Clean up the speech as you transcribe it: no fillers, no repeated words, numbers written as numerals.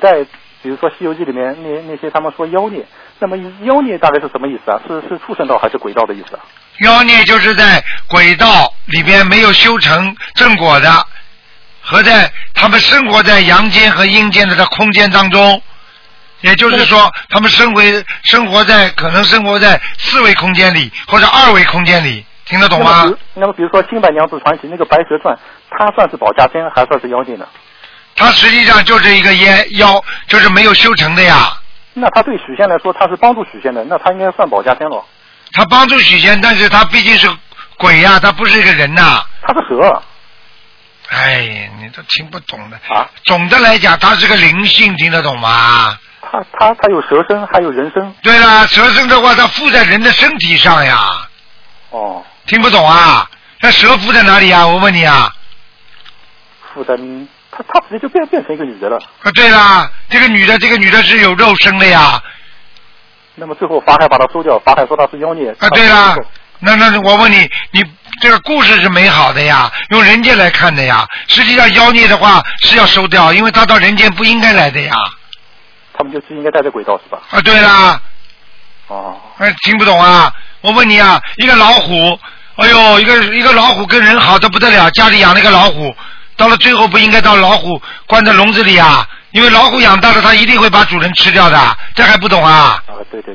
代，比如说《西游记》里面那些他们说妖孽，那么妖孽大概是什么意思啊？是畜生道还是鬼道的意思啊？ 妖孽就是在鬼道里边没有修成正果的，和在他们生活在阳间和阴间的空间当中，也就是说他们可能生活在4维空间里或者2维空间里，听得懂吗？ 那么比如说《新白娘子传奇》那个白蛇传，它算是保家仙还算是妖孽呢？ 它实际上就是一个妖，就是没有修成的呀。 那他对许仙来说，他是帮助许仙的，那他应该算保家仙了。 他帮助许仙，但是他毕竟是鬼呀，他不是一个人呐。 他是蛇。 哎，你都听不懂的啊！ 总的来讲，他是个灵性，听得懂吗？ 他有蛇身，还有人身。 对了，蛇身的话，它附在人的身体上呀。 哦。 听不懂啊？那蛇附在哪里啊？我问你啊。 附在他直接就变成一个女的了。 啊，对啦，这个女的是有肉身的呀。 那么最后法海把她收掉，法海说她是妖孽。 啊，对啦，那我问你这个故事是美好的呀，用人间来看的呀。实际上妖孽的话是要收掉，因为他到人间不应该来的呀。 他们就是应该待在鬼道是吧？ 啊，对啦。 哦。 听不懂啊？我问你啊，一个老虎，哎呦，一个老虎跟人好得不得了，家里养了一个老虎，到了最后不应该到老虎关在笼子里啊？因为老虎养大了，它一定会把主人吃掉的，这还不懂啊？ 啊，对对。